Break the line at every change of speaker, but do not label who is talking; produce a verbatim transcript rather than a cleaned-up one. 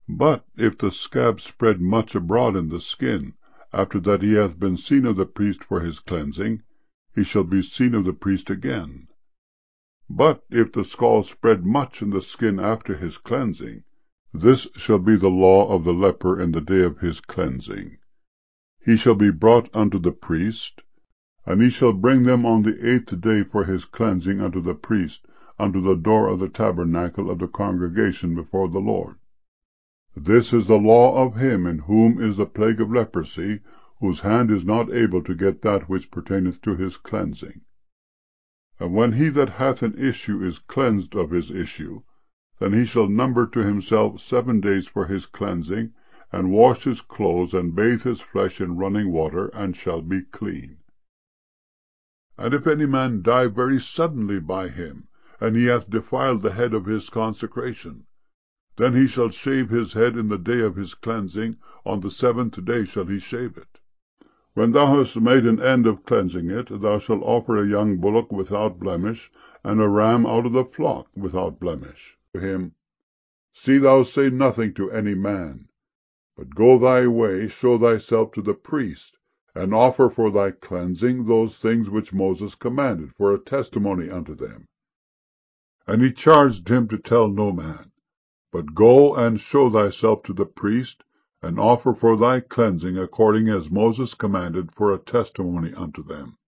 But if the scab spread much abroad in the skin, after that he hath been seen of the priest for his cleansing, he shall be seen of the priest again. But if the scald spread much in the skin after his cleansing, this shall be the law of the leper in the day of his cleansing. He shall be brought unto the priest, and he shall bring them on the eighth day for his cleansing unto the priest, unto the door of the tabernacle of the congregation before the Lord. This is the law of him in whom is the plague of leprosy, whose hand is not able to get that which pertaineth to his cleansing. And when he that hath an issue is cleansed of his issue, then he shall number to himself seven days for his cleansing, and wash his clothes, and bathe his flesh in running water, and shall be clean. And if any man die very suddenly by him, and he hath defiled the head of his consecration, then he shall shave his head in the day of his cleansing, on the seventh day shall he shave it. When thou hast made an end of cleansing it, thou shalt offer a young bullock without blemish, and a ram out of the flock without blemish, to him. See thou say nothing to any man, but go thy way, show thyself to the priest, and offer for thy cleansing those things which Moses commanded, for a testimony unto them. And he charged him to tell no man, but go and show thyself to the priest, and offer for thy cleansing according as Moses commanded, for a testimony unto them.